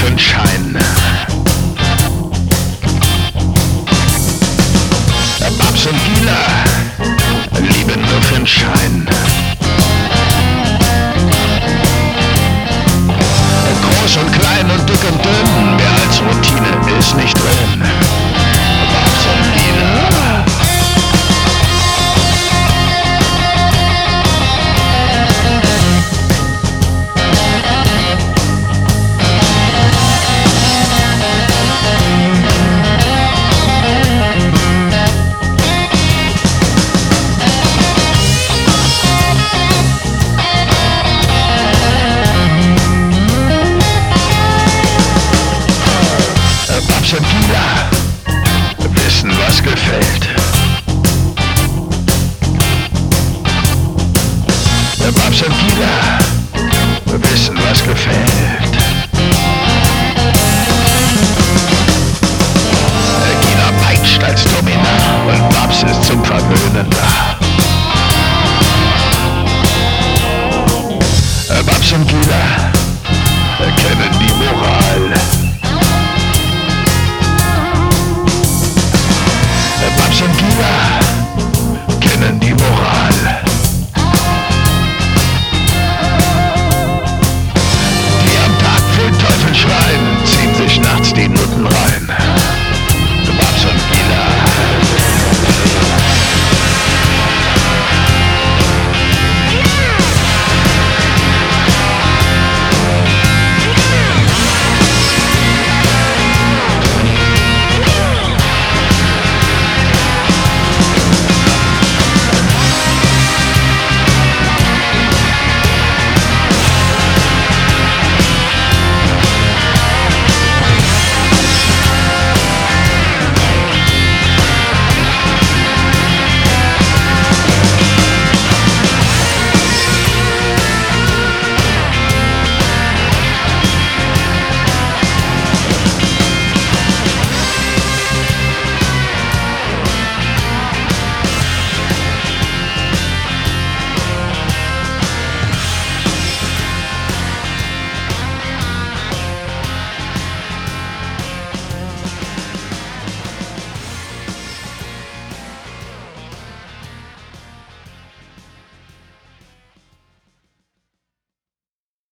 für'n Schein. Babs und Gila lieben nur für'n Schein. Groß und klein und dick und dünn, mehr als Routine ist nicht drin. Babs und Gila. Babs und Gila wissen, was gefällt. Babs und Gila wissen, was gefällt. Gila peitscht als Domina und Babs ist zum Verwöhnen da. Babs und Gila kennen die Moral. Babs und Gila kennen die Moral. Die am Tag für den Teufel schreien.